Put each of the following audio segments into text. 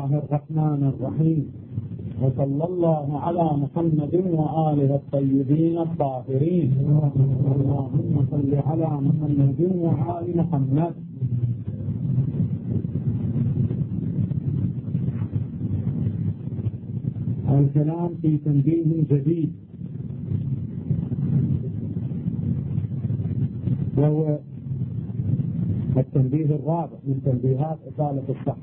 الله الرحمن الرحيم، وصلى الله على محمد وآله الطيبين الطاهرين. اللهم صل على محمد وآل محمد. الكلام في تنبيه جديد، وهو التنبيه الرابع من تنبيهات إصالة الصح.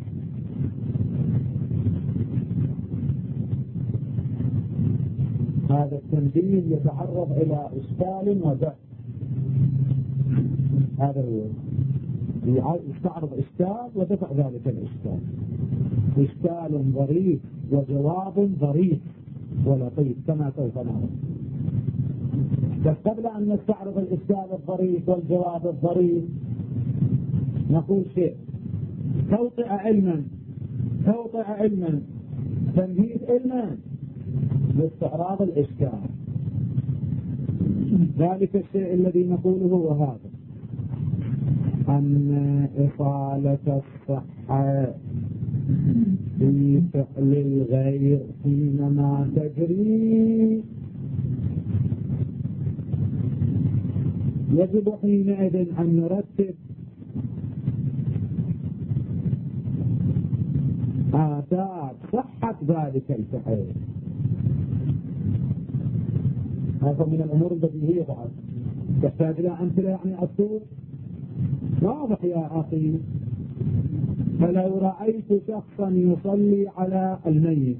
هذا التنبيه يتعرض إلى إشكال وبحث. هذا هو يستعرض إشكال ودفع ذلك الإشكال. إشكال ظريف وجواب ظريف ولطيف كما سوف نرى. بس قبل أن نستعرض الإشكال الظريف والجواب الظريف نقول شيء. توطئ علما تمهيد علما لاستعراض الإشكال. ذلك الشيء الذي نقوله هو هذا: أن إصالة الصحة في فعل الغير حينما تجري يجب حينئذ أن نرتب آثار صحة ذلك الفعل. هذا من الأمور البديهية بعد تحتاج إلى أمثلة. يعني الصور واضح يا أخي. فلو رأيت شخصا يصلي على الميت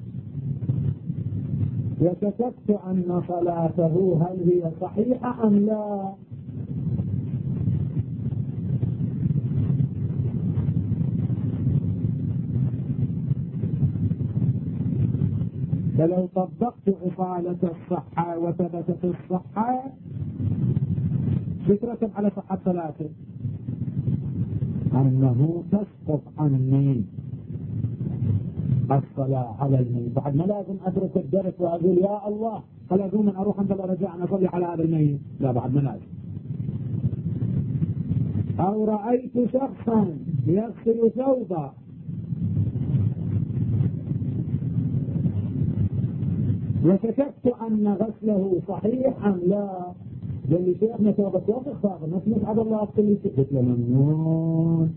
وشككت أن صلاته هل هي صحيحة أم لا، فلو طبقت إصالة الصحة وثبتت الصحة تترتب على صحة صلاته أنه تسقط عني الصلاة على الميت. بعد ما لازم أترك الدرس وأقول يا الله هل أقوم أن أروح عند الرجاء أن أصلي على هذا الميت؟ لا، بعد ما لازم. أو رأيت شخصا يغسل ثوبا وشككت أن غسله صحيح أم لا، قال لي شيخنا ثوبك وسخ صار ما تسعد الله أغسل قلت له ممنون.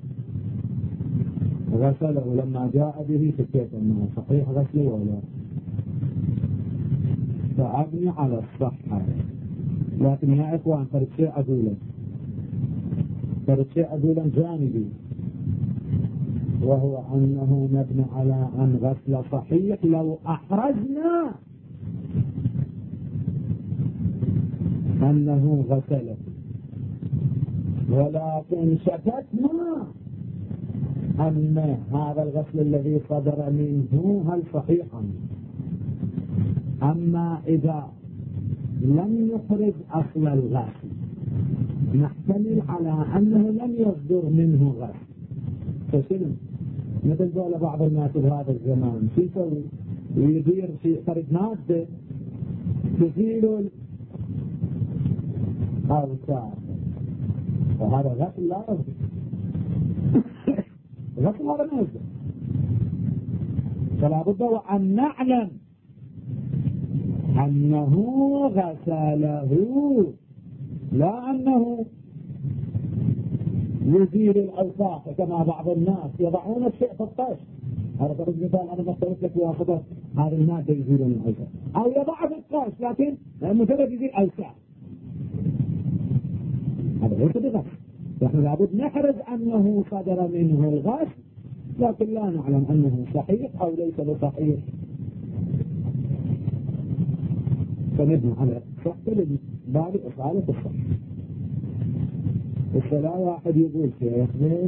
غسله لما جاء به شكيت أنه صحيح غسله ولا، فأبني على الصحة. لكن يا إخوان فرد شيء أقولا جانبي، وهو أنه نبني على أن غسل صحيح لو أحرزنا أنه غسله، ولكن شككنا أن هذا الغسل الذي صدر منه هل صحيحا. أما إذا لم يحرز أصل الغسل نحتمل على أنه لم يصدر منه غسل. فشنو مثل قال بعض الناس بهذا الزمان شو يسوي؟ يدير في فرد مادة تزيل الأوساخ، وهذا غسل لا يصدر. غسل هذا ما يصدر. فلا بد وأن نعلم أنه غسله لا أنه يزيل الأوساخ كما بعض الناس يضعون الشيء في الطش. هذا فرض مثال أنا بختلف لك بواسطة هذه المادة يزيلون الأوساخ، أو يضع في الطش لكن مجرد يزيل أوساخ، هذا ليس بغسل. نحن لابد نحرز أنه صدر منه الغسل لكن لا نعلم أنه صحيح أو ليس بصحيح، فنبني على صحة لباب إصالة الصحة. الصلاة واحد يقول شيخ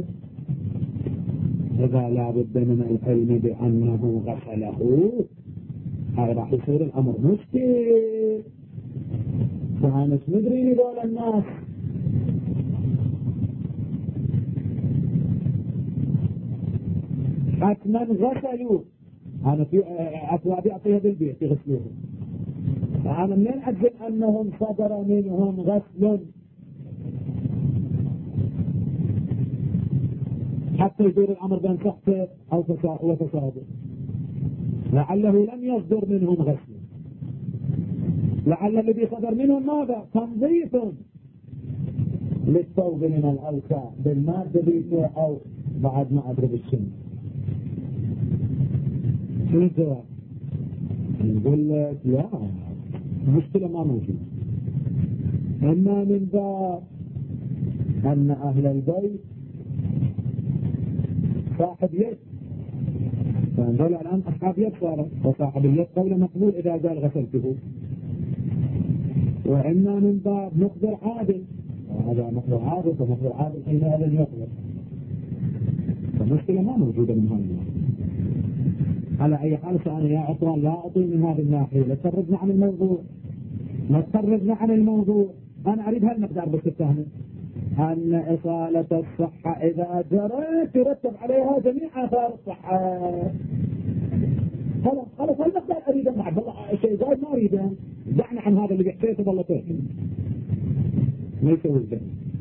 إذا لا بد من العلم بأنه غسله هذا راح يصير الأمر مشكل. فأنا مدري لدول الناس حتما غسلوا. أنا في أكوابي أعطيها بالبيت يغسلوه، فأنا منين أجل أنهم صدر منهم غسل؟ حتى يدور الأمر بين صحته أو وفساده. لعله لم يصدر منهم غسل، لعل الذي صدر منهم ماذا؟ تنظيف للثوب من الأوساخ بالمادة بيته أو بعد ما أدري بالسن. شو الجواب؟ نقول لك لا، المشكلة ما موجودة. إما من باب أن أهل البيت صاحب يد، فنقول الآن أصحاب يد صارت، وصاحب اليد قول مقبول إذا قال غسلته. وإما من باب مقدر عادل، وهذا مقدر عادل ومقدر عادل حينئذ يقدر. فالمشكلة ما موجودة من هذا. على أي حال فأنا يا عطوان لا أطيل من هذه الناحية، لا تخرجنا عن الموضوع، لا تخرجنا عن الموضوع. أنا أريد هالمقدار بس الثاني، أن إصالة الصحة إذا جرت يرتب عليها جميع آثار الصحة. خلاص هالمقدار أريد أن أعبر شيء زايد ما أريده. دعنا عن هذا اللي بيحكيته والله تهكم ما يسوي الدين.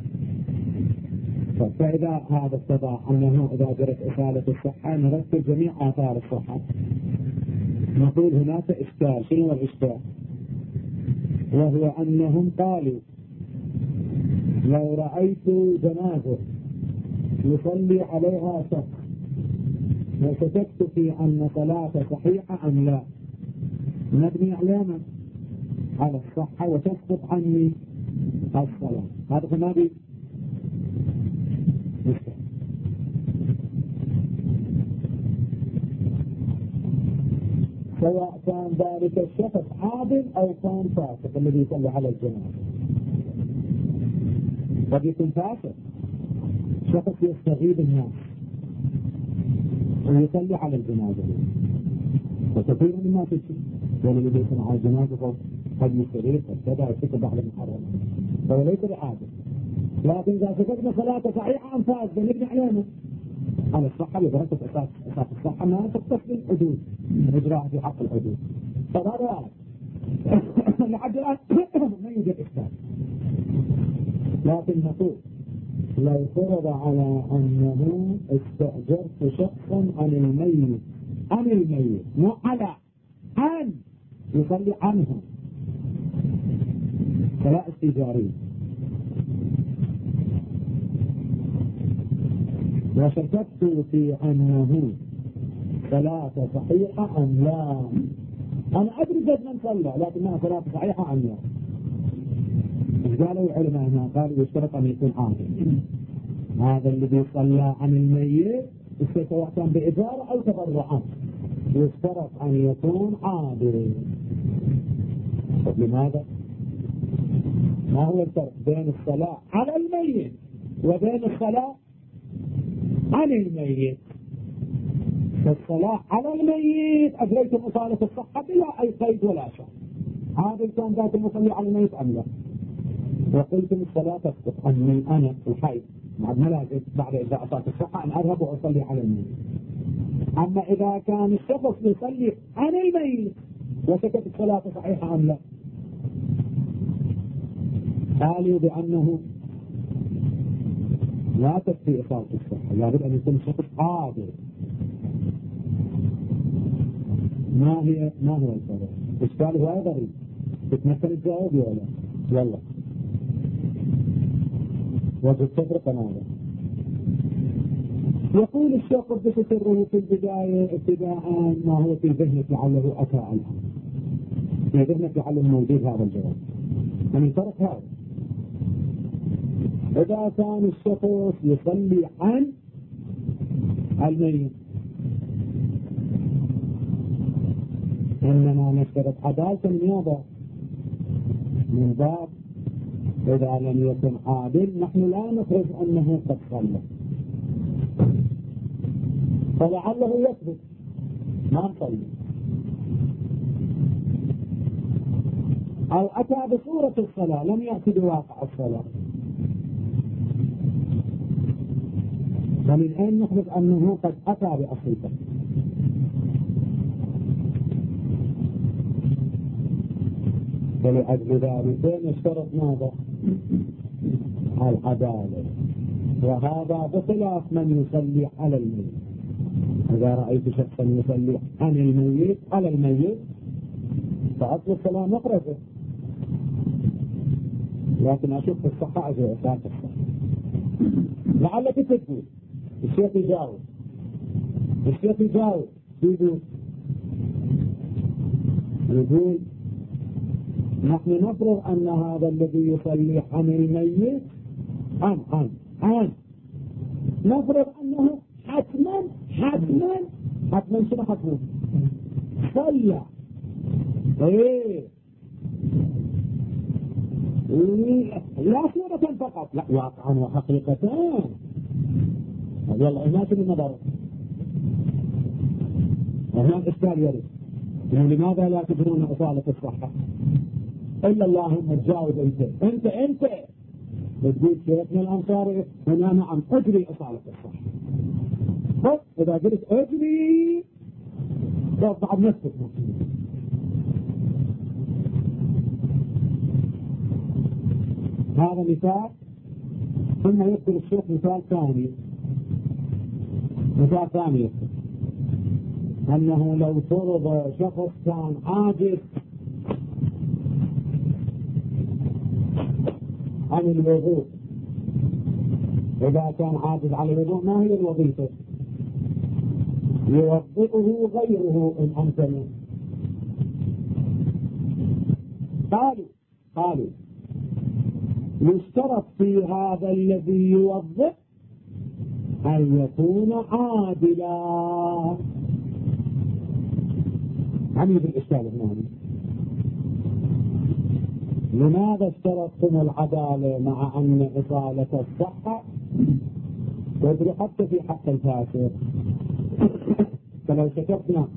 فإذا هذا اتضح أنه إذا جرت إصالة الصحة نرتب جميع آثار الصحة. نقول هناك إشكال. شنو الإشكال؟ وهو أنهم قالوا لو رأيت جنازة يصلي عليها شخص وشككت في أن صلاة صحيحة أم لا، نبني علامة على الصحة وتسقط عني الصلاة. هذا ما بي سواء كان ذلك الشخص عادل أو كان فاسق الذي يصلي على الجنازة. قد يكون فاسق، شخص يستغيب الناس ويصلي على الجنازة، وكثير من الناس الذي يصلي على الجنازة قد يستغيب قد كذا يرتكب بعض المحرمات، فهو ليس بعادل. لكن إذا شككنا صلاته صحيحة أم فاسدة نبني علامة على الصحة لدرجة أساس الصحة ما تختص بالحدود، إجراء في حق الحدود. فهذا لحد الآن ما يوجد إشكال. لكن نقول لو فرض على أنه استأجرت شخصا عن الميت مو على عن يصلي عنه فلا استيجارية، وشككت في أنه صلاة صحيحة أم لا. أنا أدري جد من صلى لكنها صلاة صحيحة أم لا. إيش قالوا العلماء هنا؟ قالوا يشترط أن يكون عادل. هذا الذي صلى عن الميت سواء كان بإجارة أو تبرعا يشترط أن يكون عادل. لماذا؟ ما هو الفرق بين الصلاة على الميت وبين الصلاة عن الميت؟ الصلاة على الميت أجريتم إصالة الصحة بلا أي قيد ولا شيء. عادل كان ذات المصلي على الميت أم لا؟ وقلتم الصلاة تسقط عني أنا الحي بعد ما لازم بعد إذا أصابت الصحة أن أذهب وأصلي على الميت. أما إذا كان الشخص يصلي عن الميت وسكت الصلاة صحيحة أم لا، قالوا بأنه لا تكفي إصابة الصحة، لابد أن يكون شخص عادل. ما هو الفرق؟ إشكال هو غريب. تتمثل الجواب ولا يلا وجد تفرق ماذا؟ يقول الشيخ قدس سره في البداية ابتداء ما هو في ذهنك لعله أتى الآن، في ذهنك لعله موجود هذا الجواب. من الفرق هذا إذا كان الشخص يصلي عن الميت إنما نشترط عدالة النيابة من باب إذا لم يكن عادل نحن لا نخرج أنه قد صلى، فلعله يثبت ما نصلي، أو أتى بصورة الصلاة لم يأتي بواقع الصلاة. فمن أين نخرج أنه قد أتى بأصلته؟ فلأجل ذلك نشترط ماذا؟ العدالة. وهذا بخلاف من يصلي على الميت. إذا رأيت شخصا يصلي عن الميت على الميت فأصل الصلاة مخرجه، لكن أشوف في الصحة أجل إساءة الصحة. لعلك تقول الشيخ يجاوب يقول نحن نفرض أن هذا الذي يصلي عن الميت نفرض أنه حتما شنو حتما صلى لا صورة فقط، لا واقعا وحقيقتان. يلا الناس النظر هنا إشكال يرد، لماذا لا تدرون أصالة الصحة؟ إلا اللهم تجاوب أنت تقول شيخنا الأنصاري هنا نعم أجري أصالة الصحة. بس إذا قلت أجري بعد نفسك هذا مثال. ثم يذكر الشيخ مثال ثاني يذكر أنه لو فرض شخص كان عاجز عن الوضوء، إذا كان عاجز عن الوضوء ما هي الوظيفة؟ يوظفه غيره إن أمكنه. قالوا يشترط في هذا الذي يوظف أن يكون عادلا. عميد الإشكال هنا، لماذا اشترطتم العدالة مع أن إصالة الصحة تدري حتى في حق الفاسد؟ فلو شكرنا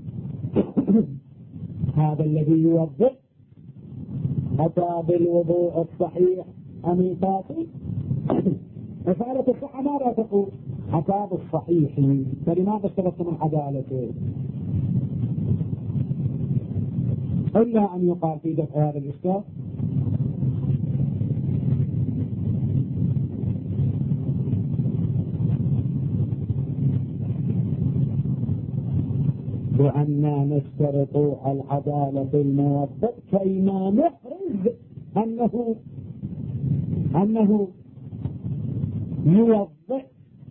هذا الذي يوظف أتى بالوضوء الصحيح أم الفاسد، إصالة الصحة ماذا تقول؟ أتى بالصحيح، فلماذا اشترطتم العدالة؟ إلا أن يقال في دفع هذا الإشكال بأننا نشترط العدالة الموظف كيما نحرز أنه يوظف،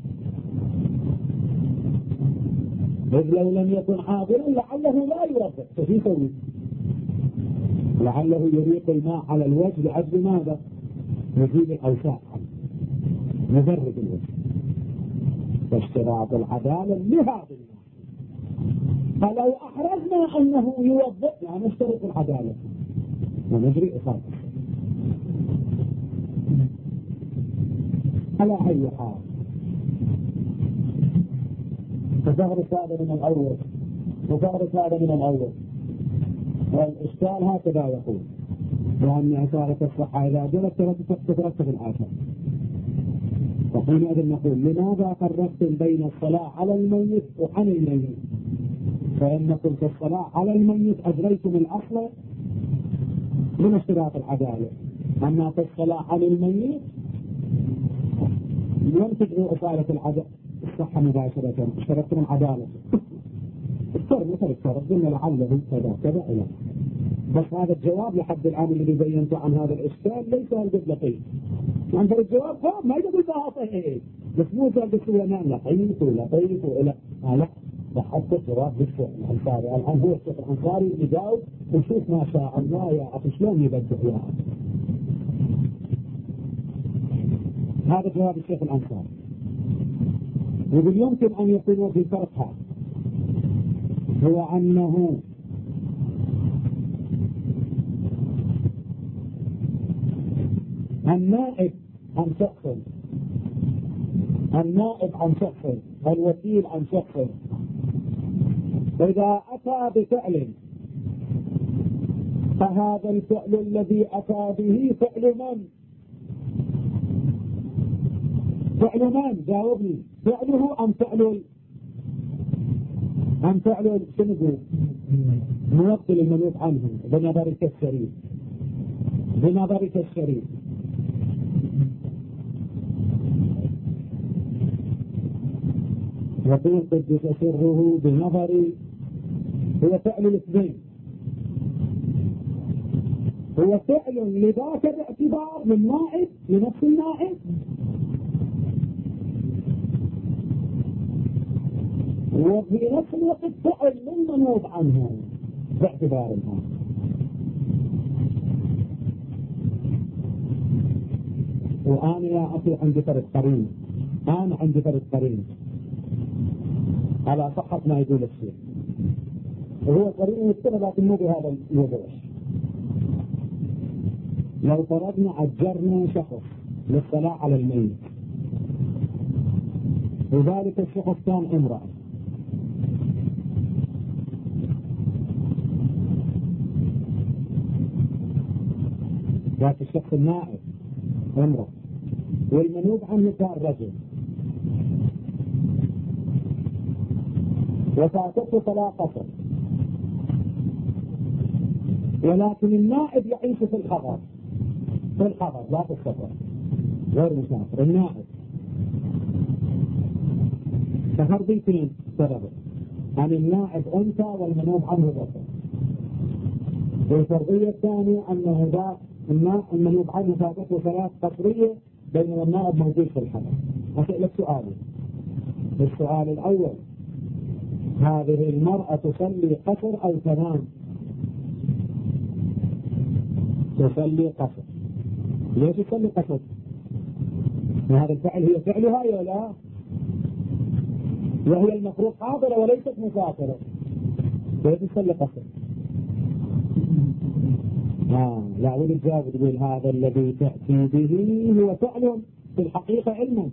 إذ لو لم يكن عادلا لعله لا يوظف، فشو يسوي؟ لعله يريق الماء على الوجه لأجل ماذا؟ يزيل الأوساخ، يبرد الوجه. فاشتراط العدالة لهذا النوع. فلو أحرزنا أنه يوظف يعني نشترط العدالة ونجري إصابة. على أي حال ففغرس هذا من الأول والإشكال هكذا يقول، وأن إصابة الصحة إذا جلت تترتب الآثار. وحينئذ نقول لماذا فرقتم بين الصلاة على الميت وعن الميت؟ فإنكم في الصلاة على الميت أجريتم الأصل من اشتراط العدالة، أما في الصلاة على الميت لم تجروا إصالة الصحة مباشرة، اشترطتم العدالة. افترض قلنا لعله كذا إلى. بس هذا الجواب لحد الآن الذي بينته عن هذا الإشكال ليس الجد لطيف. عند الجواب ما يقول باطئ بس مو قال بالسلمان لطيف إلى لا حتى الجواب بالفعل الأنصاري. الآن هو الشيخ الأنصاري يجاوب وشوف ما شاء الله يا أخي شلون يبدأ يا أخي. هذا جواب الشيخ الأنصاري. يقول يمكن أن يكون في فرق هذا، هو أنه النائب عن شخص الوكيل عن شخص إذا أتى بفعل فهذا الفعل الذي أتى به فعل من؟ جاوبني، فعله أم فعل شنو موكل المنوط عنه بنظرك الشريف يقول قدس سره بنظري هو فعل الاثنين، هو فعل لذاك باعتبار من نائب لنفس النائب، وفي نفس الوقت فعل للمنوب عنه باعتبار الآن. وأنا يا أخي عندي فرق قرين، أنا عندي فرق قرين على صحة ما يقول الشيء، وهو قرين يكتب لكن مو بهذا الوضوح. لو فرضنا أجرنا شخص للصلاة على الميت وذلك الشخص كان امرأة، ذاك الشخص النائب امرأة والمنوب عنه كان رجل، وفاتته صلاة قصر، ولكن النائب يعيش في الحضر لا في السفر، غير مسافر النائب. فهربيتين سببه عن النائب أنثى والمنوب عنه ذكر. والفرضية الثانية أنه ذاك المنوب عنه فاتته صلاة قصرية بينما النائب موجود في الحضر. أسألك سؤالي، السؤال الأول، هذه المرأة تصلي قصر أو تنام؟ تصلي قصر. ليش تصلي قصر؟ وهذا الفعل هي فعلها ولا لا؟ وهي المفروض حاضرة وليست مسافرة، كيف تصلي قصر؟ لا والجواب تقول هذا الذي تأتي به هو فعل في الحقيقة علما،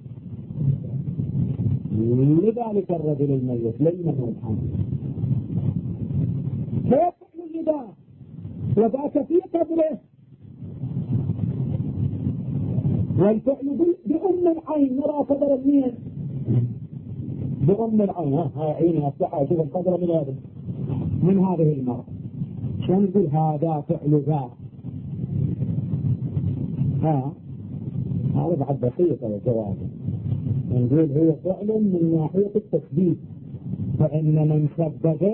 لذلك الرجل الميت للمنوب عنه. كيف فعل النداء وذاك في قبره، والفعل بأم العين. نرى قدر منين؟ بأم العين. هاي عيني أفتحها أشوف القدر من هذه المرأة. شو نقول هذا فعل ذا؟ هذا بعد بسيطة الجواب. نقول هو فعل من ناحية التثبيت، فإن من سبب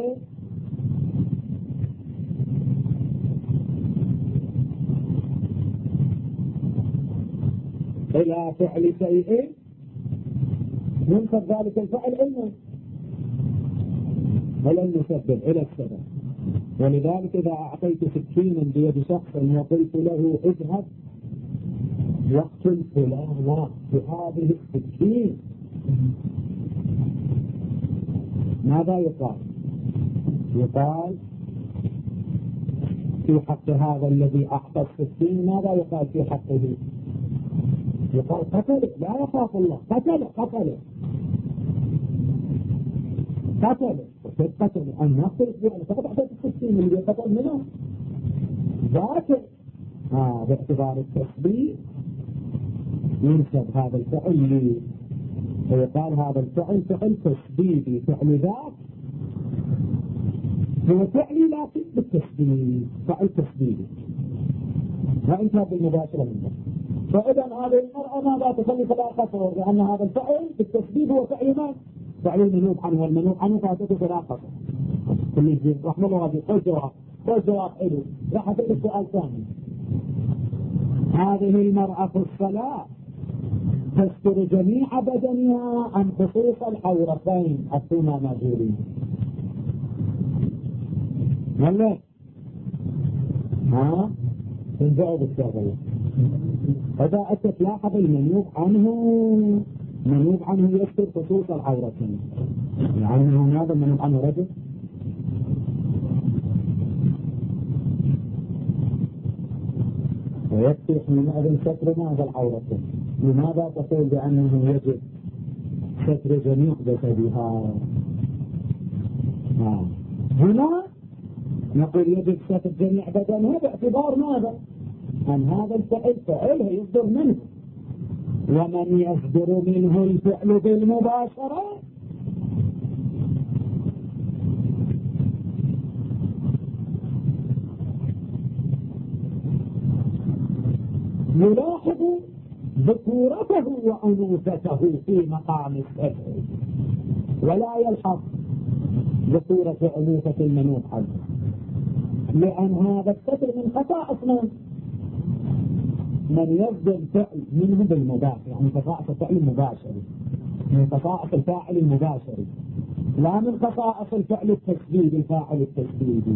إلى فعل شيء ينسب ذلك الفعل علما، ولن يسبب إلى السبب. ولذلك إذا أعطيت سكينا بيد شخص وقلت له اذهب واقتل فلانا بهذه السكين، ماذا يقال؟ يقال في حق هذا الذي أعطى السكين، ماذا يقال في حقه؟ يقال قتل، لا يخاف الله، قتل أن نقتل يعني فقط أعطيت السكين اللي يقتل منه ذاك. باعتبار التثبيت ينسب هذا الفعل لي، ويقال هذا الفعل فعل تثبيتي، فعل ذاك هو فعلي لكن بالتثبيت، فعل تثبيتي لا انتهى بالمباشرة منه. فإذا هذه المرأة ماذا تصلي فلا قصر، لأن هذا الفعل بالتثبيت هو فعل من؟ فعل المنوب عنه، والمنوب عنه فاتته فلا قصر. كل يجيب رحمه الله هذه قل جواب حلو. راح أسأل السؤال ثاني، هذه المرأة في الصلاة تستر جميع بدنها أم خصوص الحورتين الثوما ماجورين؟ ولا تنجعوا بالسابقة. إذا أتت لاحظ المنوب عنه يستر خصوص الحورتين، يعني هذا المنوب عنه رجل ويكفي حينئذ ستر ماذا العورتين. لماذا تقول بأنه يجب ستر جميع جسدها؟ هنا نقول يجب ستر جميع بدنها باعتبار ماذا؟ أن هذا الفعل فعله يصدر منه، ومن يصدر منه الفعل بالمباشرة يلاحظ ذكورته وأنوثته في مقام السبع. ولا يلحق بصورة ألوفة المنوط عنه، لأن هذا الستر من خصائص من يصدر فعل منه بالمباشر، يعني خصائص الفعل المباشر، من خصائص الفاعل المباشر، لا من خصائص الفعل التسديد الفاعل التسديدي.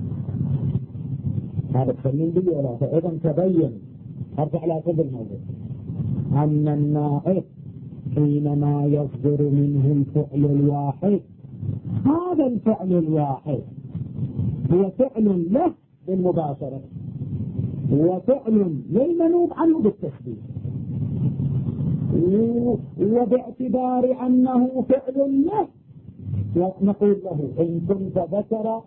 هذا تسليم بي ولا؟ فإذا تبين أرجع إلى قبل الموضوع أن النائب حينما يصدر منه الفعل الواحد، هذا الفعل الواحد هو فعل له بالمباشرة وفعل للمنوب عنه بالتسديد، وباعتبار أنه فعل له نقول له إن كنت ذكر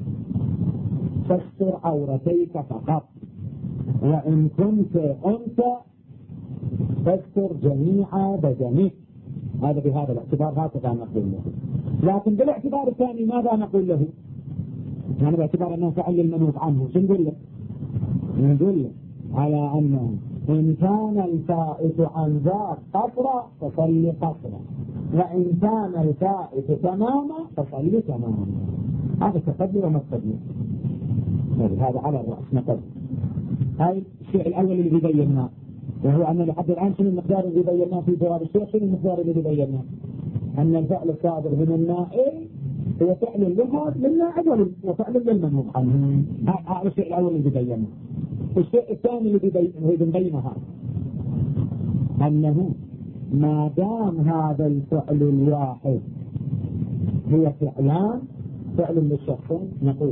فاستر عورتيك فقط، وإن كنت أنثى فاستر جميع بدنك. هذا بهذا الاعتبار هكذا نقول له. لكن بالاعتبار الثاني ماذا نقول له؟ يعني باعتبار أنه فعل للمنوب عنه شو نقول له؟ نقول له على أنه إن كان الفائت عن ذاك قصرا فصل قصرا، وإن كان الفائت تماما فصل تماما. هذا تقدر وما تقدر، هذا على الرأس نقدر. هاي الشيء الأول اللي بيبيناه، وهو أن لحد الآن شنو المقدار اللي بيبيناه في جواب الشيخ؟ شنو المقدار اللي بيبيناه؟ أن الفعل الصادر من النائب هو فعل لها للنائب وفعل للمنوب عنه. هذا الشيء الأول اللي بيبيناه. الشيء الثاني اللي بيبينه هذا أنه ما دام هذا الفعل الواحد هو فعلان، فعل للشخصين، نقول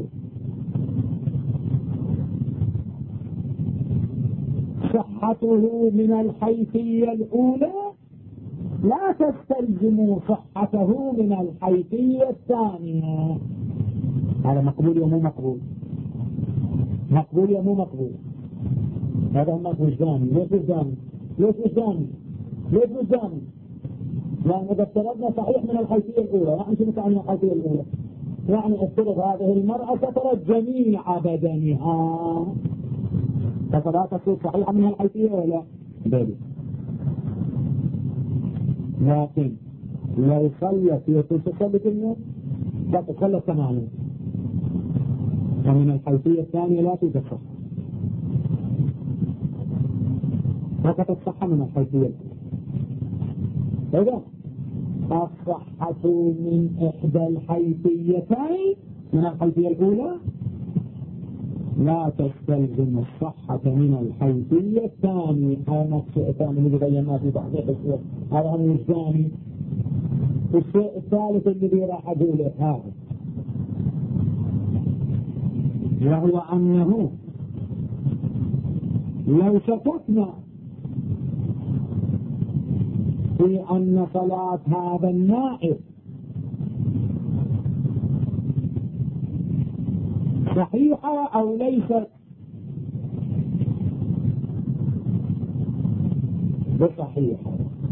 صحته من الحيثية الأولى لا تستلزم صحته من الحيثية الثانية. هذا مقبول يا مو مقبول؟ مقبول يا مو مقبول؟ هذا هم وجداني. ليش وجداني؟ ليش وجداني؟ ليش وجداني؟ لأن إذا افترضنا صحيح من الحيثية الأولى، يعني شنو تعني الحيثية الأولى؟ يعني افترض هذه المرأة سترت جميع بدنها، فلا تصير صحيحة من الحيثية ولا؟ بلى. لكن لو صلت يقول تصلت النوم لا تصلت تماما، ومن الحيثية الثانية لا تصح، فقط الصحة من الحيثية الأولى. الصحة من إحدى الحيثيتين من الحيثية الأولى لا تستلزم الصحة من الحيثية الثانية. هذا نفس الثاني اللي بيناه في بعض الأشياء، هذا هو الثاني. الشيء الثالث اللي راح أقوله هذا، وهو أنه لو شككنا في أن صلاة هذا النائب صحيحة أو ليست بصحيحة،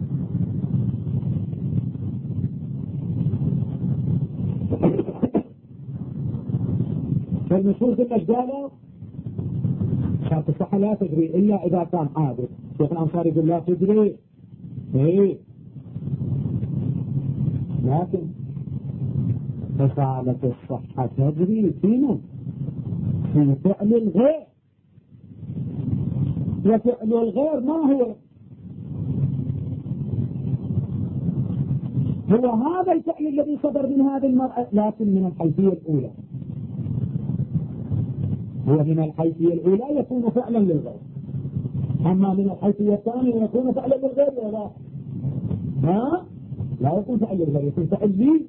فالنصوص اللي قالوا شرط الصحة لا تجري إلا إذا كان عادل. شيخ الأنصاري يقول لا تجري، إيه، لكن فصالة الصحة تجري فينا في فعل الغير، وفعل الغير ما هو؟ هو هذا الفعل الذي صدر من هذه المرأة، لكن من الحيثية الأولى. هو من الحيثية الأولى يكون فعلا للغير، أما من الحيثية الثانية يكون فعلا للغير ولا ها؟ لا يكون فعل للغير، يكون فعل لي.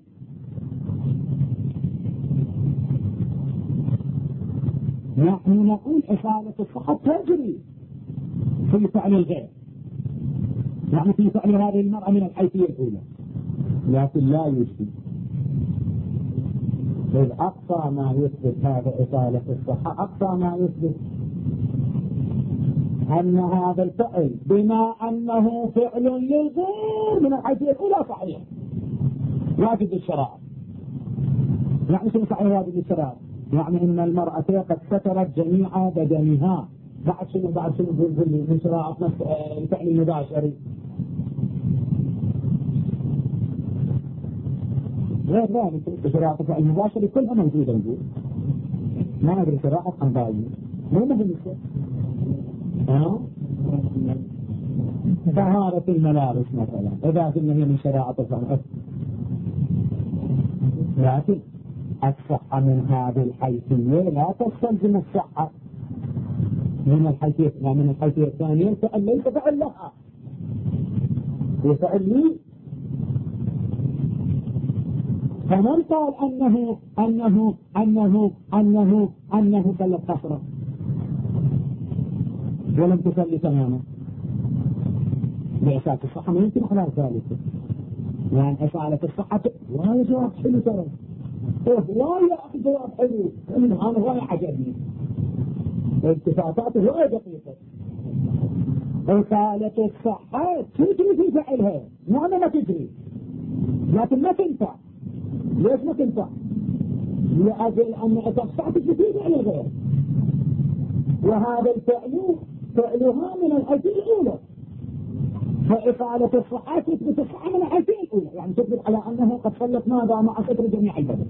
نحن نقول إصالة الصحة تجري في فعل الغير، يعني في فعل هذه المرأة من الحيثية الأولى، لكن لا يجري. إذ أقصى ما يثبت هذا إصالة الصحة، أقصى ما يثبت أن هذا الفعل بما أنه فعل للغير من الحيثية الأولى صحيح واجب الشرائع. يعني شنو صحيح واجب الشرائع؟ يعني إن المرأة قد سترت جميع بدنها. بعد شنو من شرائع نفس الفعل المباشر؟ غير ذلك شرائط الفعل المباشر كلها موجودة نقول ما أدري شرائط عن باقي مو مهم طهارة الملابس مثلا إذا قلنا هي من شرائط الفعل لكن الصحة من هذه الحيثية لا تستلزم الصحة من الحيثية الثانية فإن ليس فعل لها يفعل لي. فمن قال أنه صلى قصرا ولم تصلي تماما بإساءة الصحة ما يمكن على ذلك يعني إساءة الصحة وهذا جواب حلو ترى والله يا أخي جواب حلو أنا غاية عجبني التفاتاته غاية دقيقة. إساءة الصحة تجري في فعلها معنى ما تجري لكن ما تنفع. ليش ما تنفع؟ لأجل أن الصحة تجري في فعل الغير وهذا الفعل فعلها من الحيثية الأولى فإفعالة الصحة تثبت الصحة من الحيثية الأولى يعني تثبت على أنه قد صلت ماذا مع ستر جميع البدن.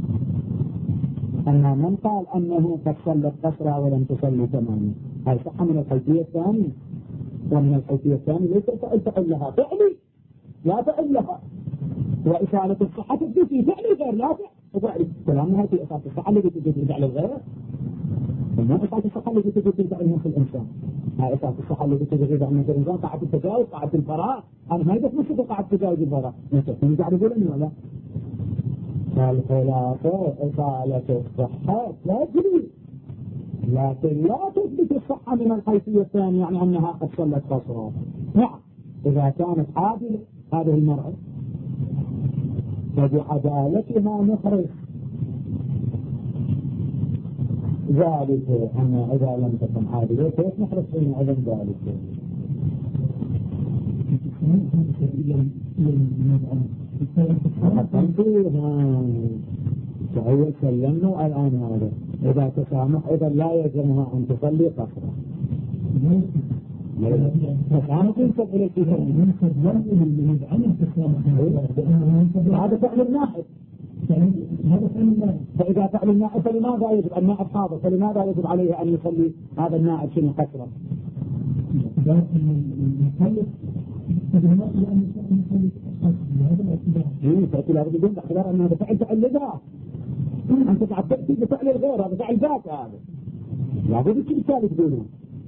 أما من قال أنه قد صلت قصرا ولم تصلي تماما هذه صحة من الحيثية الثانية ومن الحيثية الثانية ليس فعل لها فعلي لا فعل لها وإفعالة الصحة تثبت في فعل غير لا فعل كلامها في إفعالة الصحة التي تثبت في فعل الغير ما إفعالة الصحة التي تثبت في فعل نفس الإنسان هاي إفعالة الصحة التي تثبت في فعل نفس الإنسان قاعدة التجاوز قاعدة الفراغ أنا ما يدف نفسه قاعدة التجاوز الفراغ نفسه قاعدة يقولني ولا فالخلاصة إفعالة الصحة لا تجري لكن لا تثبت الصحة من الحيثية الثانية يعني أنها قد صلت قصرا. نعم إذا كانت عادلة هذه المرأة فبعدالتها نخرج ذلك أن إذا لم تكن عادلة كيف نخرج حينئذ ذلك؟ فهو سلمنا الآن هذا إذا تسامح إذا لا يلزمها أن تصلي قصرا تسامح ينسب إلى الكفاية هذا فعل النائب فإذا فعل النائب فلماذا يجب النائب حاضر فلماذا يجب عليه أن يصلي هذا النائب شنو قصرا؟ فأتي لابد يقول باعتبار أن هذا فعل لذا أنت بعد تأتي بفعل الغير هذا فعل ذات هذا لابد كل مثال تقولون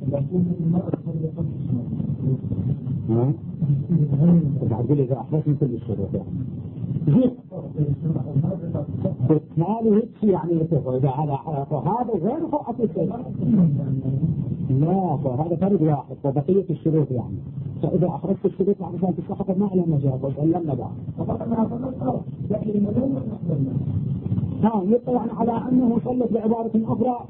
بعد قل إذا أحدث من كل الشروط ماله هيك يعني إذا هذا غير فقط الشيء لا فهذا فرد واحد وبقية الشروط يعني فإذا أخرجت الشروط يعني كانت الصحة ما إلى مجال وسلمنا بعض يطلع على أنه صلت بعبارة أخرى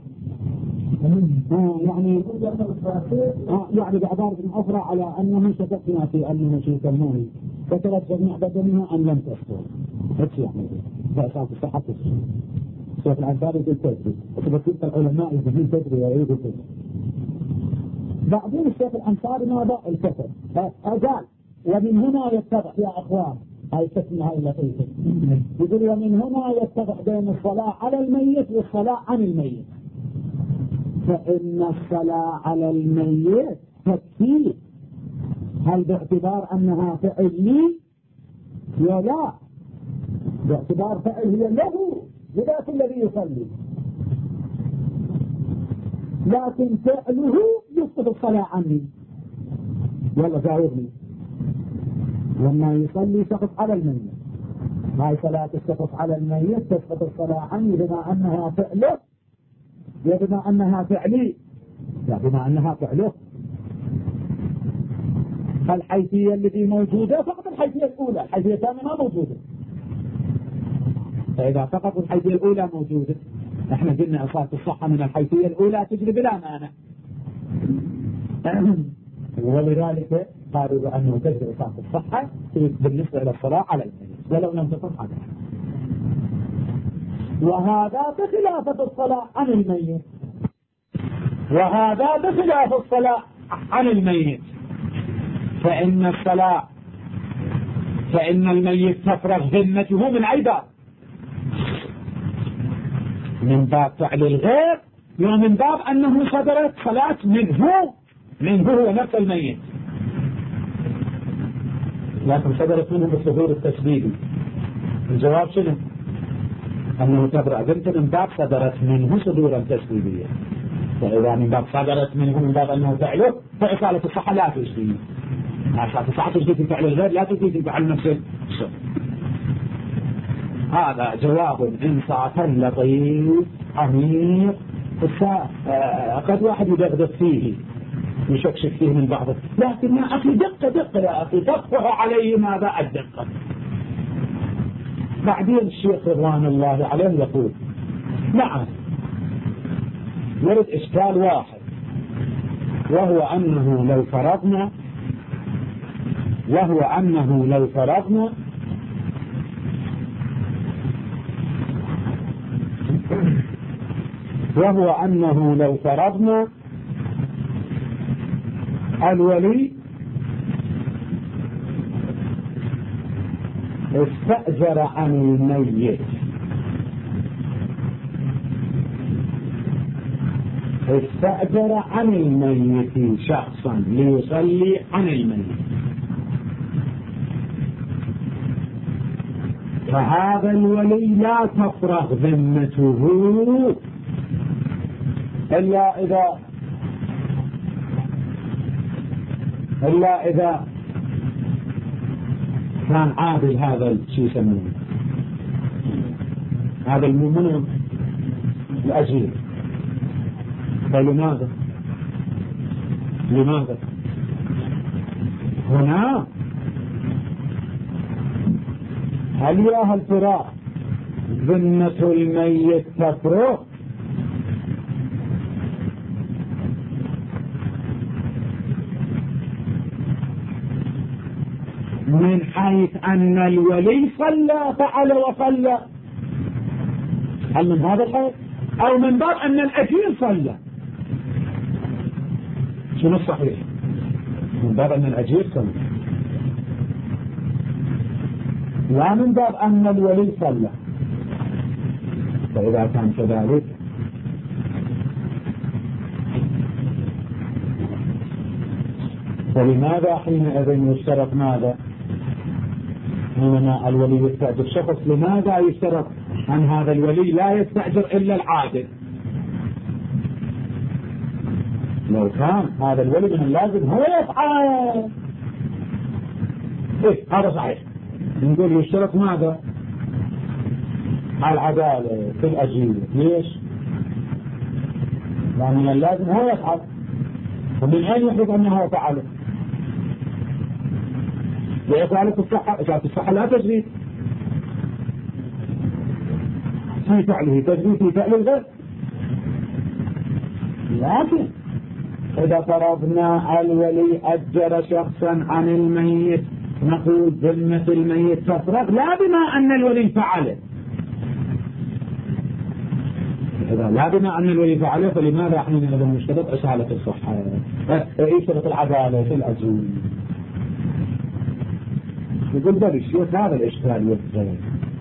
يعني بعبارة أخرى على أنه شككنا في أنه شيء كموني فتلت جميع بدنها أن لم تسكر هيك يعني بأساس الصحة الشيخ العنصاري يقول تدري وتبقيت العلماء يقولون تدري ويقول تدري بعدين الشيخ العنصاري ماذا الكتب قال ومن هنا يتضح يا أخوان هاي كتبنا هاي لطيفة يقول ومن هنا يتضح بين الصلاة على الميت والصلاة عن الميت فإن الصلاة على الميت تكفيه هل باعتبار أنها فعل لي ولا باعتبار فعل هي له لذات الذي يصلي لكن فعله يسقط الصلاة عني يلا جاوبني لما يصلي سقط على الميت هاي صلاة تسقط على الميت تسقط الصلاة عني بما أنها فعله يا بما أنها فعلي لا بما أنها فعله فالحيثية التي موجودة فقط الحيثية الأولى الحيثية الثانية ما موجودة فإذا فقط الحيثية الأولى موجودة احنا قلنا إصابة الصحة من الحيثية الأولى تجري بلا مانع ولذلك قالوا بأنه تجري إصابة الصحة بالنسبة إلى الصلاة على الميت ولو لم تكن على وهذا بخلاف الصلاة عن الميت وهذا بخلاف الصلاة عن الميت فإن الميت تفرغ ذمته من عباد من باب فعل الغير ومن باب أنه صدرت صلاة منه هو نفس الميت، لكن صدرت منه بالصدور التسبيبي. الجواب شنو؟ أنه تبرع بنت من باب صدرت منه صدورا تسبيبيا. فإذا من باب صدرت منه من باب أنه فعله فإصالة الصحة لا تجدي، إصالة الصحة تجدي في فعل الغير لا تجدي في فعل نفس الشيء. هذا جواب إنصافا لطيف عميق، قد واحد يدغدغ فيه يشكشك فيه من بعضه، لكن يا أخي دقة يا أخي دقه عليه ماذا الدقة. بعدين الشيخ رضوان الله عليه يقول نعم يرد إشكال واحد، وهو أنه لو فرضنا الولي استأجر عن الميت شخصا ليصلي عن الميت، فهذا الولي لا تفرغ ذمته إلا إذا كان عادل. هذا الشيء يسمونه هذا المؤمن الأجير. فلماذا هنا هل يا الفراق ذمة الميت تفرغ؟ من حيث أن الولي فعل وصلى، هل من هذا الحيث أو من باب أن الأجير صلى؟ شنو الصحيح؟ من باب أن الأجير صلى، لا من باب أن الولي صلى. فإذا كان كذلك فلماذا حينئذ يشترط ماذا؟ حينما الولي يستأجر شخص لماذا يشترط أن هذا الولي لا يستأجر إلا العادل؟ لو كان هذا الولي من اللازم هو يفعل هذا صحيح، نقول يشترط ماذا؟ العدالة في الأجير. ليش؟ لأن من اللازم هو يفعل، ومن أين يحدث أنه فعله؟ لإصالة الصحة. إصالة الصحة لا تجري في فعله، تجري في فعل الغير. لكن إذا فرضنا الولي أجر شخصا عن الميت نقول ذمة الميت تفرغ، لا بما أن الولي فعله. إذا لا بما أن الولي فعله فلماذا حينئذ نشترط إصالة الصحة؟ يشترط العدالة في الأجير. يقول ده الشيخ هذا الإشكال يبقى.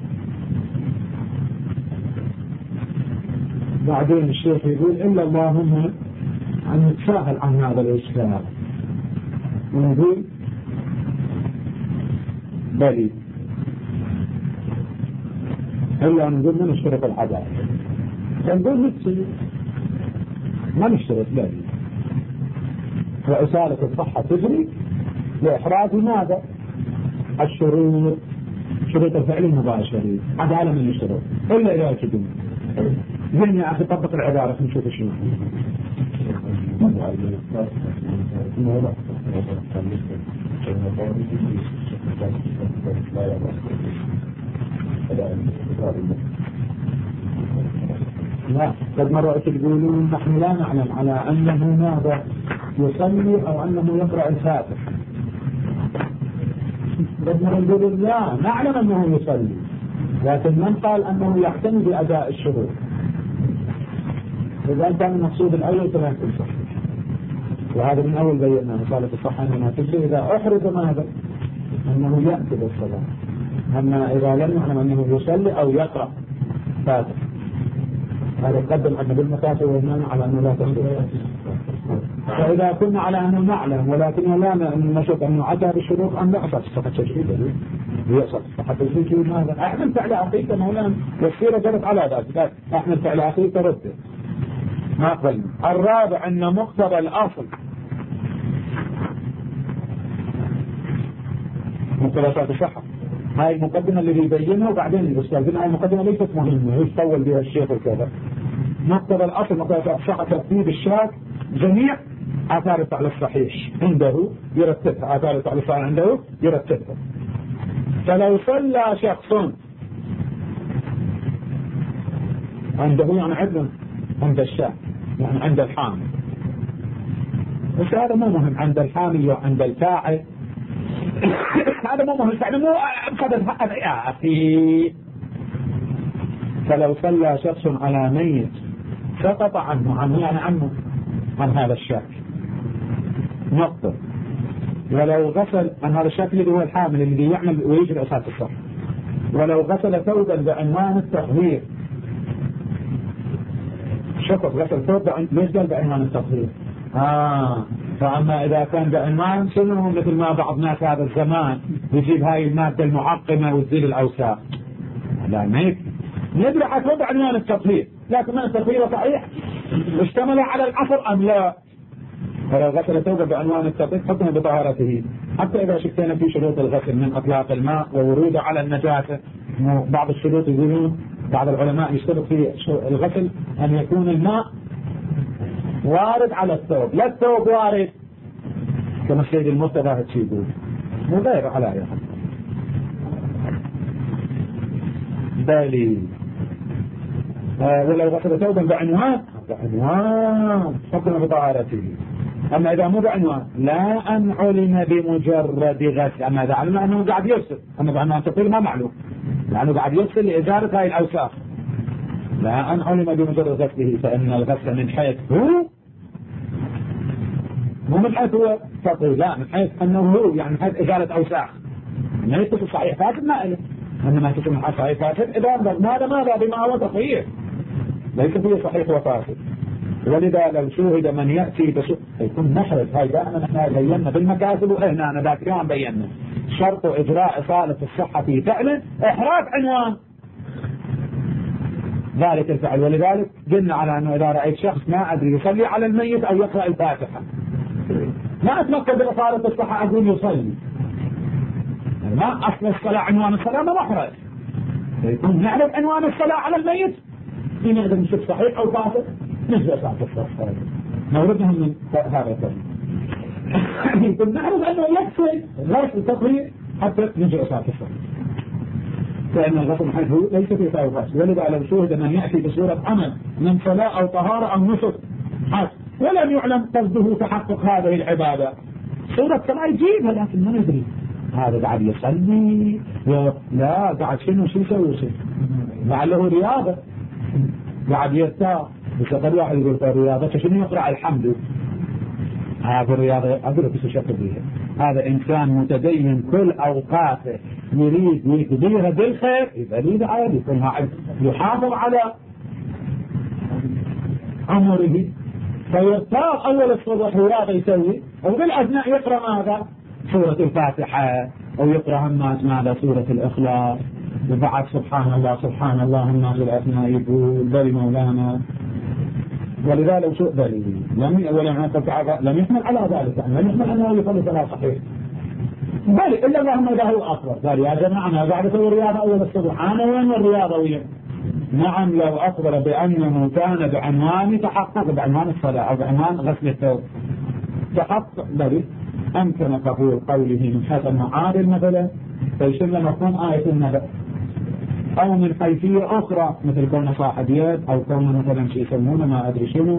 بعدين الشيخ يقول إلا اللهم أن نتساهل عن هذا الإشكال ونقول بلي إلا أن نقول ما نشترط العدالة، نقول ما نشترط بلي، وإصالة الصحة تجري لإحراز ماذا؟ الشروط، شروط الفعل المباشر، عدالة من الشروط إلا إذا كدنا. زين يا أخي طبق العبارة نشوف شنو. لا قد مرة تقولون نحن لا نعلم على أنه ماذا يصلي أو أنه يقرأ الفاتحة. قد مرة نقول لا نعلم أنه يصلي، لكن من قال أنه يعتني بأداء الشروط؟ إذا كان المقصود الأول فلا تصح، وهذا من أول بينا صلاة الصحة أنها تجري إذا أحرز ماذا؟ أنه يأتي بالصلاة. أما إذا لم نعلم أنه يصلي أو يقرأ فاتح هذا يقدم عندنا بالمكاسب والمنع على أنه لا تنظر. فإذا كنا على أنه نعلم ولكن لا نشك أنه عدا بالشروط أن لا أساس صحة تجريبه يصل صحة تجريبه. ماذا أحمل فعل عقيدة مولانا والسيرة جرت على ذلك أحمل فعل عقيدة رده ما أقبل. الرابع أن مقتضى الأصل مقتضى الصحة. هاي المقدمة اللي يبينها وبعدين الأستاذ هاي المقدمة ليست مهمة يطول بها الشيخ وكذا. مقتضى الأصل مقتضى الصحة ترتيب الشاك جميع آثار الفعل الصحيح عنده يرتبها، آثار الفعل الصحيح عنده يرتبها. فلو صلى شخص عنده يعني عند الشاك يعني عند الحامل، بس هذا مو مهم عند الحامل وعند الفاعل هذا مو مهم يعني مو هذا يا أخي. فلو صلى شخص على ميت سقط عنه يعني عن هذا الشاك نقطة. ولو غسل عن هذا الشاك اللي هو الحامل اللي يعمل ويجري أساس الصح، ولو غسل ثوبا بعنوان التطهير شطط غسل ثوب ليش قال بعنوان التطهير؟ فأما إذا كان بعنوان شنو مثل ما بعض ناس هذا الزمان يجيب هاي المادة المعقمة وتزيل الأوساخ، لا ما يكفي ندري حسب بعنوان التطهير، لكن من التطهير صحيح اشتمل على العصر أم لا؟ ولو غسل ثوبه بعنوان التطهير حكم بطهارته. حتى إذا شكينا في شروط الغسل من إطلاق الماء ووروده على النجاسة، بعض الشروط يقولون بعض العلماء يشترط في الغسل أن يكون الماء وارد على الثوب، لا الثوب وارد كما السيد المرتضى هالشي يقول مو غير على أي حد بالي. ولو غسل ثوبا بعنوان حكم بطهارته. أما إذا مو بعنوان لا أن علم بمجرد غسل، أما إذا علم أنه قاعد يغسل، أما بعنوان التطهير ما معلوم لأنه قاعد يغسل لإزالة هاي الأوساخ، لا أن علم بمجرد غسله فإن الغسل من حيث هو مو من حيث هو تطهير، لا من حيث أنه هو يعني من حيث إزالة أوساخ. ما يتصل صحيح فاسد ما إله، إنما يتصل من حيث صحيح فاسد إذا ماذا بما هو تطهير ليس فيه صحيح وفاسد. ولذا لو شوهد من يأتي يكون محرز. هاي دائما احنا بينا بالمكاسب وإحنا أنا ذاك يوم بينا شرط إجراء إصالة الصحة في فعل إحراف عنوان ذلك الفعل. ولذلك قلنا على أنه إذا رأيت شخص ما أدري يصلي على الميت أو يقرأ الفاتحة ما أتمكن بإصالة الصحة أقول يصلي، ما أصل الصلاة عنوان الصلاة ما محرز. يكون نعرف عنوان الصلاة على الميت نقدر نشوف صحيح أو فاسد نجد إصالة الصحة موردهم من هذا الفعل. يكون نعرف أنه يكفي غير التطهير حتى نجد إصالة الصحة، لأن الغسل حيث ليس في فائدة فاسد. ولذا لو شوهد من يأتي بصورة عمل من صلاة أو طهارة أو نسك ولم يعلم قصده تحقق هذه العبادة، صورة صلاة يجيبها لكن ما ندري هذا قاعد يصلي لا قاعد شنو يسوي لعله رياضة قاعد يرتاح. بس قد واحد يقول الرياضة شنو يقرأ الحمد هذا الرياضة أقول لك شكل بيها. هذا إنسان متدين كل أوقاته يريد يقضيها بالخير يريد عادي يكون يحافظ على أمره فيرتاح أول الصبح رياضة يسوي وبالأثناء يقرأ ماذا سورة الفاتحة أو يقرأ الناس ماذا سورة الإخلاص وبعد سبحان الله الناس الأثناء يقول بل مولانا. ولذا لو شو بل لم يحمل على ذلك يعني لم يحمل أنه يصلي صلاة صحيح بل إلا اللهم إذا هو أكبر قال يا جماعة أنا قاعد أسوي الرياضة أول الصبح أنا وين الرياضة وين. نعم لو أخبر بأنه كان بعنوان تحقق بعنوان الصلاة أو بعنوان غسل الثوب تحقق بل أمكن قبول قوله من حيث المعادل مثلا فيشمل مفهوم آية النبأ أو من حيثية أخرى مثل كون صاحب يد أو كون مثلا شيء يسمونه ما أدري شنو.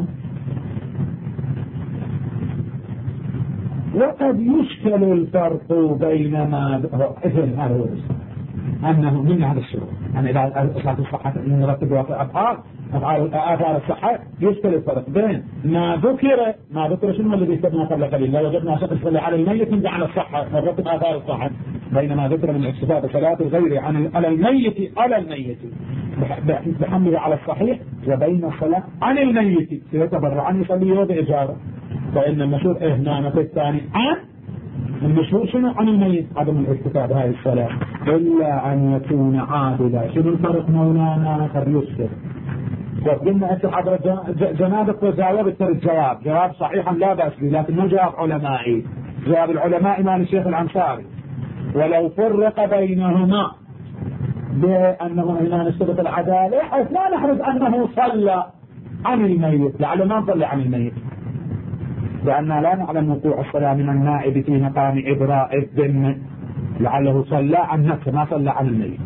وقد يشكل الفرق بين ما إذن هذا هو أنه من هذا الشروط يعني إذا أصلت الصحة نرتب أفعال آثار الصحة يشكل الفرق بين ما ذكر شنو الذي ذكرنا قبل قليل لو وجدنا شخص يصلي على الميت من على الصحة نرتب آثار الصحة بينما ذكر من الاكتفاء بصلاة الغير على الميت بحمله على الصحيح وبين الصلاة عن الميت سيتبرع عن يصلي بإجارة. فإن المشهور هنا في الثاني عن المشهور شنو عن الميت عدم الاكتفاء بهذه الصلاة إلا أن يكون عادلا. شنو الفرق مولانا خريوسك وقلنا أنت حضر جنابك وجاوبت الجواب صحيحا لا بأس به لكنه جواب علمائي جواب العلماء إمام الشيخ العنصاري. ولو فرق بينهما بأنه إمام السبت العدالة حيث لا نحرز أنه صلى عن الميت لعله ما صلى عن الميت لأننا لا نعلم وقوع الصلاة من النائب في مقام إبراء الذمة لعله صلى عن نفسه ما صلى عن الميت.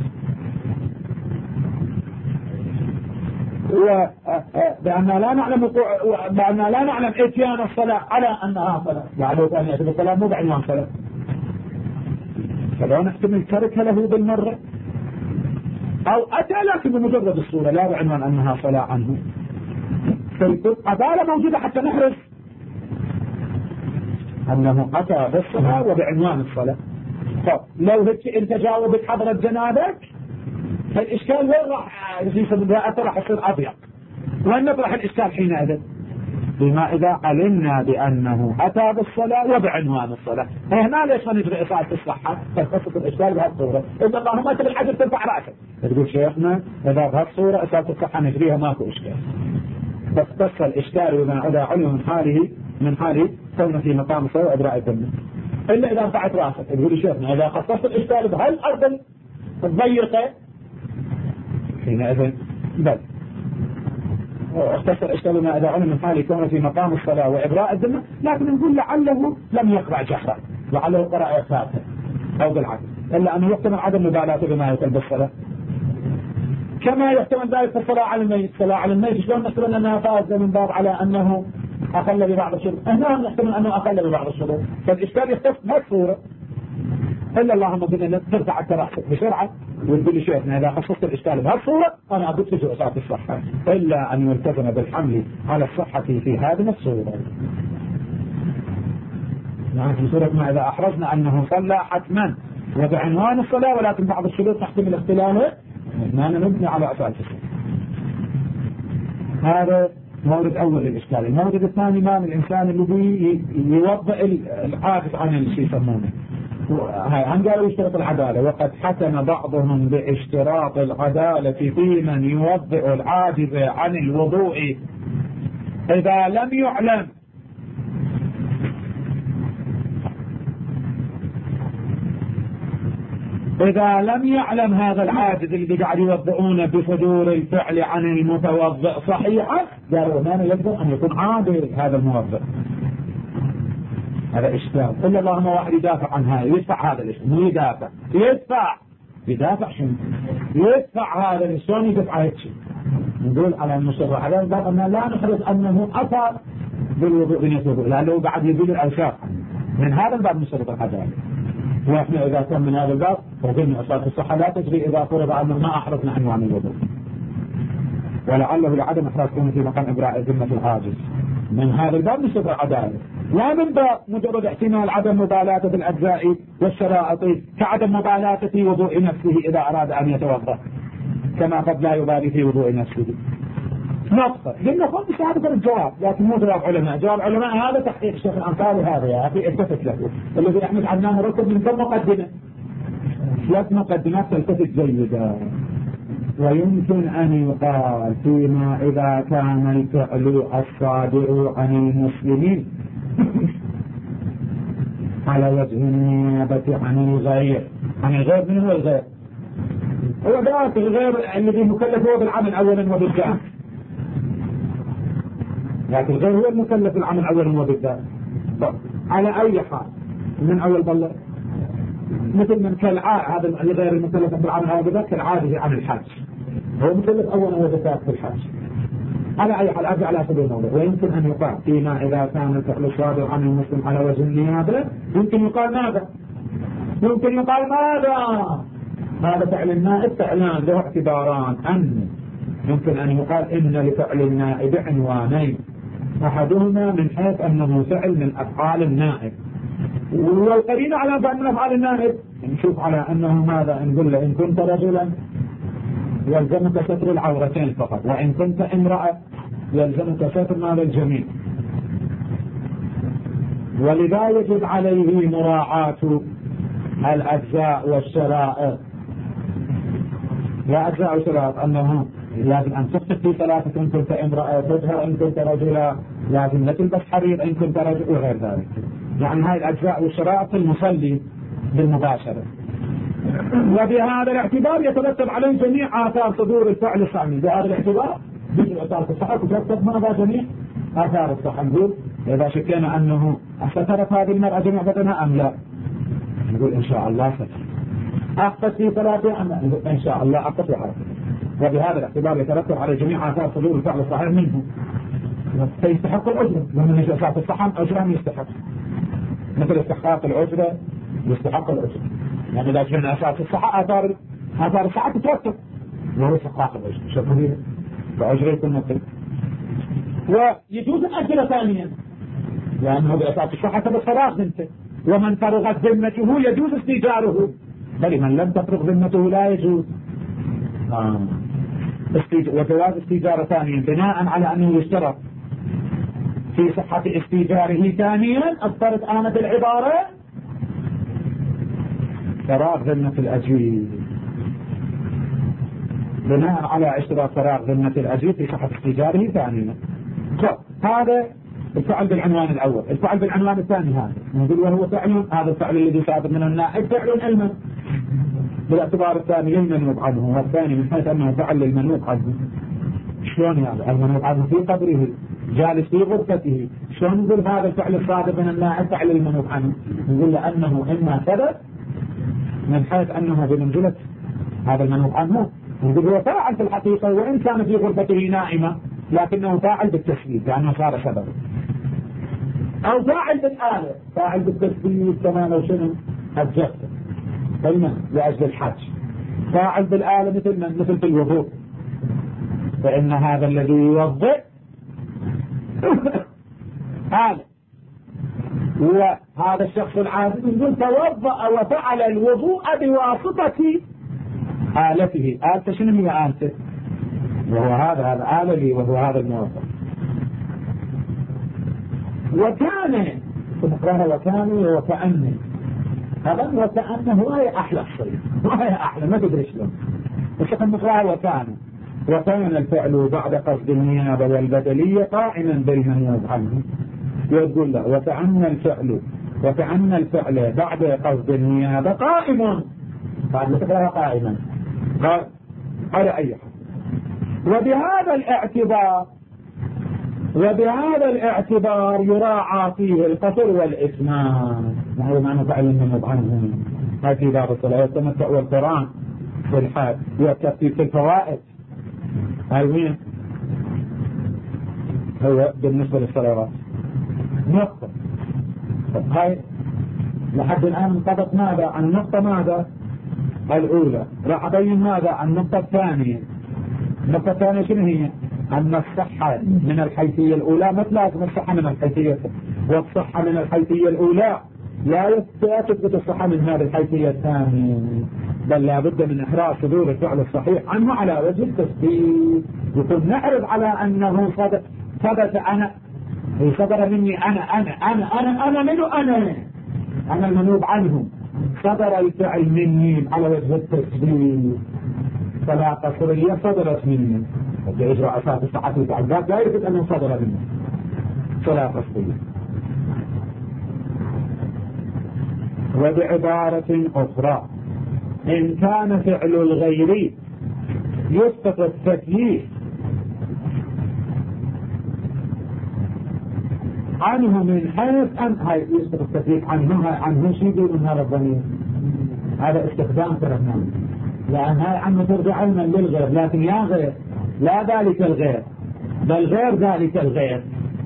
بأننا لا نعلم اتيان الصلاة على أنها صلاة لعله كان يأتي بالصلاة مو بعنوان صلاة فلو نحتمل ترك له بالمرة أو أتى لكن بمجرد الصورة لا بعنوان أنها صلاة عنه فيكون عدالة موجودة حتى نحرص أنه أتى بالصلاة وبعنوان الصلاة. طب لو هيك أنت جاوبت حضرة جنابك فالإشكال وين راح راح يصير أضيق وين نطرح الإشكال حينئذ بما إذا علمنا بأنه أتى بالصلاة وبعنوان الصلاة هنا ليش نجري إصالة الصحة فتخصص الإشكال بهالصورة إن اللهم أنت بالحجر ترفع رأسك تقول شيخنا إذا بهالصورة إصالة الصحة نجريها ماكو إشكال بس الإشكال بما إذا علم من حاله كون في مقام الصلاة وإبراء الذمة إلا إذا رفعت رأسك تقول شيخنا إذا خصصت الإشكال بهالأرض الضيقة حينئذ بل اختصر الإشكال ما إذا علم من حاله كون في مقام الصلاة وإبراء الذمة لكن نقول لعله لم يقرأ جهرا لعله قرأ إخفاءه أو بالعكس إلا أنه يحتمل عدم مبالاته بما يقل بالصلاة كما يحتمل ذلك في الصلاة على الميت. الصلاة على الميت شلون نحتمل أنها فائزة من باب على أنه أقل ببعض الشروط هنا نحتمل أنه أقل ببعض الشروط فالإشكال يختص بهالصورة إلا اللهم بنا ترفع رأسك بسرعة وتقول لي شيخنا إذا خصصت الإشكال بهالصورة أنا أقول تجي أصابة الصحة إلا أن يلتزم بالحمل على الصحة في هذه الصورة. يعني في صورة ما إذا أحرزنا أنه صلى حتما وبعنوان الصلاة ولكن بعض الشروط تحتمل اختلافه ما نبني على أساس الصحة. هذا مورد أول للإشكال. المورد الثاني ما من الإنسان الذي يوضع العاجز عن الشيء يسمونه هاي قالوا يشترط العدالة وقد حكم بعضهم باشتراط العدالة في من يوضع العاجز عن الوضوء إذا لم يعلم هذا العاجز اللي قاعد يوضعونه بصدور الفعل عن المتوضئ صحيحا قالوا هنا يجب أن يكون عادل هذا الموضع. هذا إشكال إلا اللهم واحد يدافع عن هذا يدفع هذا الإشكال مو يدافع شنو يدفع هذا الإشكال يدفع هيك نقول على المشرع هذا الباب أنه لا نحرز أنه أثر بالوضوء بنيته لأنه بعد يزيل الأوساخ من هذا الباب مشرط العدالة. وإحنا إذا كان من هذا الباب وقلنا أصلاة الصحة لا تجري إذا فرض أنه ما أحرزنا عنوان الوضوء ولعله لعدم إحرازكم في مقام إبراء ذمة العاجز من هذا الباب مشرط العدالة لا من باب مجرد احتمال عدم مبالاته بالأجزاء والشرائط كعدم مبالاته في وضوء نفسه إذا أراد أن يتوضأ كما قد لا يبالي في وضوء نفسه نقطة قلنا خذ شهادة الجواب لكن مو جواب علماء. جواب علماء هذا تحقيق الشيخ الأنصاري هذا يا أخي التفت له الذي أحمد عناه ركب من كم مقدمة 3 مقدمات تلتفت جيدة. ويمكن أن يقال فيما إذا كان الفعل الصادر عن المسلمين على وجه النيابة عن الغير من هو الغير؟ هو ذات الغير الذي مكلف هو بالعمل أولا وبالذات لكن الغير هو المكلف بالعمل أولا وبالذات. على أي حال من أول ضل مثل من هذا الغير المكلف بالعمل أولا وبالذات كالعاجز عن الحج هو مكلف أولا وبالذات في الحج. على أي حال أرجع على سبيل الموضوع. ويمكن أن يقال فيما إذا كان الفعل الصادر عن المسلم على وجه النيابة يمكن يقال ماذا؟ هذا فعل النائب فعلان له اعتباران أن يمكن أن يقال إن لفعل النائب عنوانين أحدهما من حيث أنه فعل من أفعال النائب والقرينة على فعل من أفعال النائب نشوف على أنه ماذا نقول له إن كنت رجلا يلزمك ستر العورتين فقط، وإن كنت امرأة يلزمك ستر مال الجميع. ولذا يجب عليه مراعاة الأجزاء والشرائط. لا أجزاء وشرائط أنه لازم أن تخطئ في صلاتك إن كنت امرأة، تظهر إن كنت رجلا، لازم لا تلبس حرير إن كنت رجل، وغير ذلك. يعني هاي الأجزاء والشرائط المصلي بالمباشرة. وبهذا الاعتبار يترتب عليه جميع آثار صدور الفعل الصحيح. بهذا الاعتبار بيجي آثار الصحة وترتب ماذا جميع آثار الصحة. نقول إذا شكينا أنه سترت هذه المرأة جميع بدنها أم لا، نقول إن شاء الله ستر. أخطأت في صلاتها أم لا، نقول إن شاء الله أخطأت في حركة. وبهذا الاعتبار يترتب على جميع آثار صدور الفعل الصحيح منه. فيستحق الأجرة، ومن أساس الصحة أجرة يستحق، مثل استحقاق الأجرة يستحق الأجرة. يعني إذا كان أساس الصحة آثار الصحة تترتب وهو استحقاق الأجرة. شوفوا فأجرة يكون مثل. ويجوز الأجرة ثانيا لأنه بأساس الصحة بالفراغ ذمته، ومن فرغت ذمته يجوز استيجاره، بل من لم تفرغ ذمته لا يجوز. وجواز استيجار ثانيا بناء على أنه يشترط في صحة استيجاره ثانيا اضطرت آنة العبارة فراغ ذمة الأجير، بناء على اشتراط فراغ ذمة الأجير في صحة استيجاره ثانيا. هذا الفعل بالعنوان الأول. الفعل بالعنوان الثاني هذا نقول وهو فعل، هذا الفعل الذي صادر من النائب فعل علما بالاعتبار الثاني للمنوب عنه، والثاني من حيث أنه فعل للمنوب عنه. شلون هذا المنوب عنه في قبره جالس في غرفته، شلون نقول هذا الفعل الصادر من النائب فعل للمنوب عنه؟ نقول لأنه إما ثبت من حيث أنه بمنزلة هذا المنوب عنه، نقول هو فاعل في الحقيقة وإن كان في غرفته نائمة لكنه فاعل بالتثبيت لأنه صار سبب، أو فاعل بالآلة، فاعل بالتثبيت كما لو شنو الجسد فلما لأجل الحج، فاعل بالآلة مثل في الوضوء، فإن هذا الذي يوضئ آلة، وهذا الشخص العادي يقول توضأ وفعل الوضوء بواسطة آلته. آلته شنو هي آلته؟ وهو هذا آلة لي وهو هذا الموضوع. وكان وكأنه هذا وكأنه هو أحلى الصيد، وهي أحلى ما تدري شلون، بس نقرأها وكان الفعل بعد قصد النيابة والبدلية قائما بالمنوب عنه. يقول له وكأن الفعل بعد قصد النيابة قائم، بعد تقرأها قائما على أي حال. وبهذا الاعتبار يراعى فيه القصر والإتمام، وهو معنى فعل المنوب عنه. هاي في باب الصلاة والتمتع والقرآن في الحال والترتيب في الفوائد. هاي وين هو بالنسبة للصلوات نقطة. هاي لحد الآن انطبق ماذا عن النقطة ماذا الأولى، راح أبين ماذا عن النقطة الثانية. النقطة الثانية شنو هي؟ أن الصحة من الحيثية الأولى مثل لازم الصحة من الحيثية، والصحة من الحيثية الأولى لا تثبت الصحة من هذه الحيثية الثانية، بل لا بد من إحراز صدور الفعل الصحيح عنه على وجه التثبيت. يكون نعرض على أنه ثبت أنا صدر مني أنا المنوب عنه، صدر الفعل مني على وجه التثبيت، فلا قصرية صدرت مني إجراء أساس الصحة والتعداد لا يجب أنه صدر منه فلا قصرية. وبعبارة أخرى إن كان فعل الغير يسقط التكليف عنه من حيث أن هاي يسقط التكليف عنه شيء من هذا الضمير، هذا استخدام ترهمان، لأن هاي عنه ترجع علما للغير، لكن يا غير لا ذلك الغير بل غير ذلك الغير.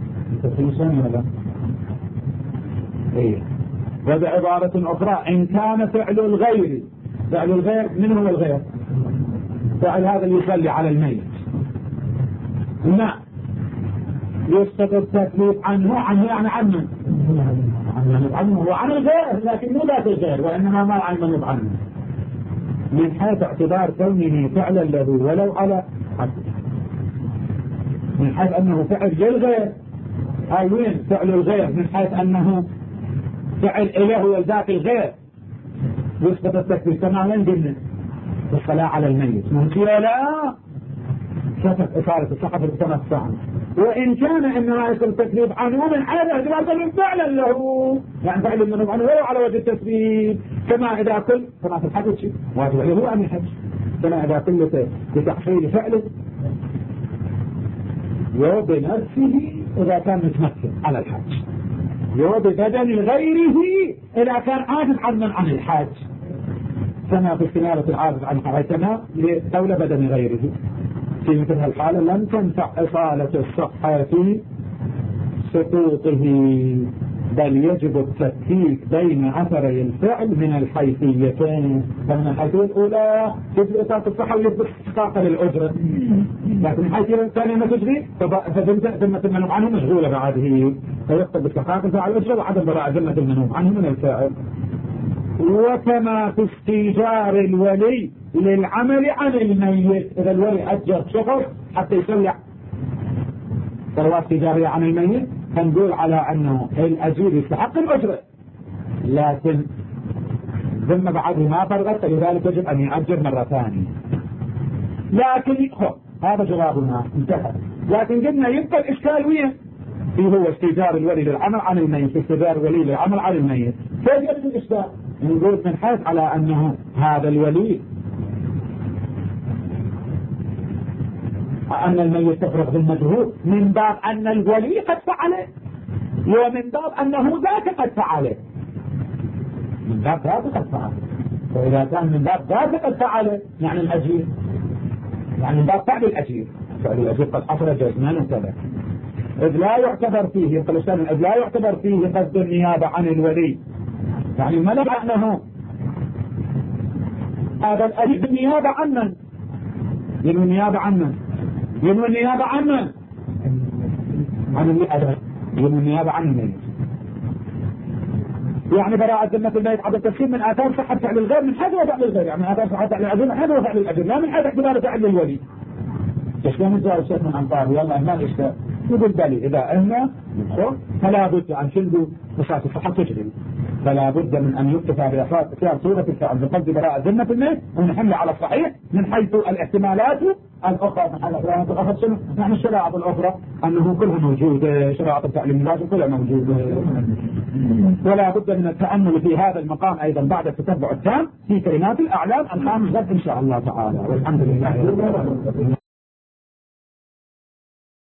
وبعبارة أخرى إن كان فعل الغير من هو الغير؟ فعل هذا اللي يصلي على الميت لا يسقط التكليف عنه يعني عنه وعن الغير، لكن مو ذات الغير، وإنما ما عن منوب عنه. من حيث اعتبار كونه فعلا له ولو على حد، من حيث أنه فعل للغير، هاي وين فعل الغير من حيث أنه فعل إله وذات الغير يثبت التكفير كما قلنا الصلاة على الميت ممكن لا شفت إصالة الصحف السنة الثانية، وإن كان إنما يصل التكليف عنه من حيث اعتبار فعلا له، يعني فعل منه عنه ولو على وجه التكليف، كما إذا كل كما في الحج شيء واجب عليه هو أن يحج، كما إذا كل بتحصيل فعله وبنفسه إذا كان متمكن على الحج، وببدن غيره إذا كان عاجز عن الحج، كما في استنارة العاجز عن الحج كما لدولة بدن غيره. في مثل هالحالة لم تنفع إصالة الصحة في سقوطه، بل يجب التفكيك بين أثري الفعل من الحيثيتين، فمن الحيثية الأولى يجب إصالة الصحة ويجب استحقاق للأجرة، لكن الحيثية الثانية ما تجري فذمة المنوم عنه مشغولة بعده، فيقتضي استحقاق الفاعل الأجرة وعدم براءة ذمة المنوم عنه من الفاعل. وكما في استيجار الولي للعمل عن الميت، إذا الولي أجر شخص حتى يسلع ثروات تجارية عن الميت، فنقول على أنه الأجير يستحق الأجرة، لكن ذمة بعده ما فرغت، لذلك يجب أن يأجر مرة ثانية. لكن هذا جوابنا انتهى، لكن قلنا يبقى الإشكال وين؟ هو استيجار الولي للعمل عن الميت، استيجار الولي للعمل عن الميت، كيف يجب الإشكال؟ نقول من حيث على أنه هذا الولي أن الميت تفرغ بالمجهول، من باب أن الولي قد فعله، ومن باب أنه ذاك قد فعله، من باب ذاك قد فعله، وإذا كان من باب ذاك قد فعله يعني الأجير، يعني من باب فعل الأجير، فعل الأجير قد حصل جزمان وكذا، إذ لا يعتبر فيه إذ لا يعتبر فيه قصد النيابة عن الولي، يعني ما لقى أنه هذا الأجير النيابة عنه، ينوي النيابة عنه، ينوي النيابة عنه عن الميت، ينوي النيابة عن الميت، يعني براءة ذمة الميت عدم تفسير من آثار صحة فعل الغير من حيث فعل الغير، يعني آثار صحة فعل الأجر من حيث فعل الأجر، لا من حيث اعتبار فعل الولي. شلون نجاوب شيخ من أنصار يلا ما الإشكال؟ يقول بالي إذا أهنا ندخل فلا بد عن شنو قصاص الصحة تجري، فلا بد من أن يكتفى بإخراج صورة الفعل بقصد براءة ذمة الميت ونحمل على الصحيح من حيث الاحتمالات الأخرى، من حيث الاحتمالات الأخرى شنو؟ نحن الشرائع الأخرى أنه كلها موجودة، شرائع التعليم لازم كلها موجودة، ولا بد من التأمل في هذا المقام أيضا بعد التتبع التام في كلمات الأعلام الخامس غد إن شاء الله تعالى، والحمد لله.